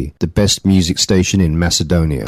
City, the best music station in Macedonia.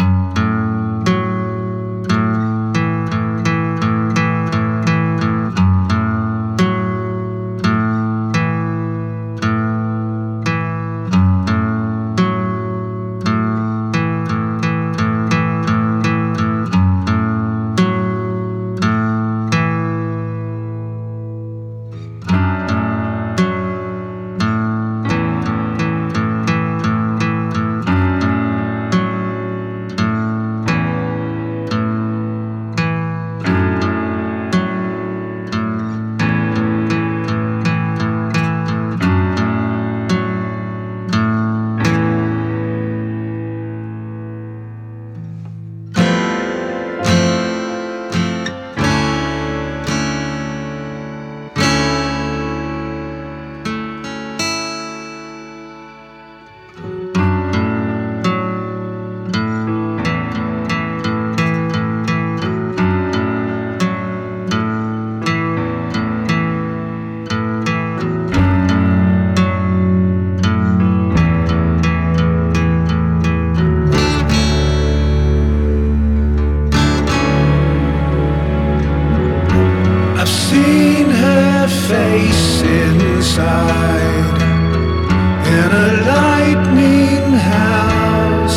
Face inside in a lightning house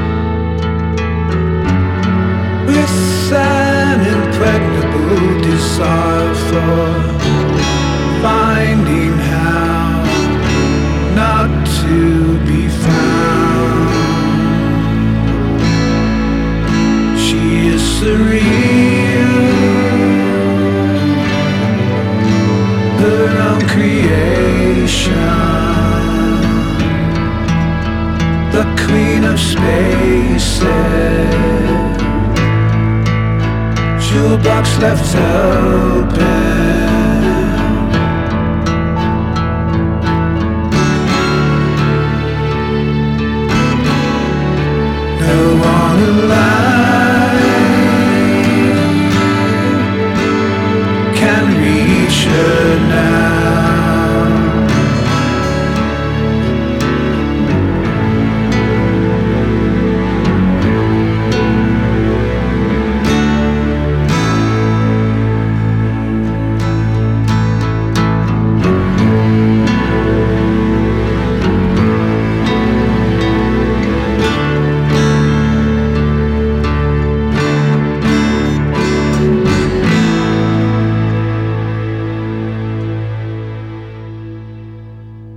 with an impregnable desire for finding how not to be found. She is surreal, her own creation, the queen of spaces, jukebox left open.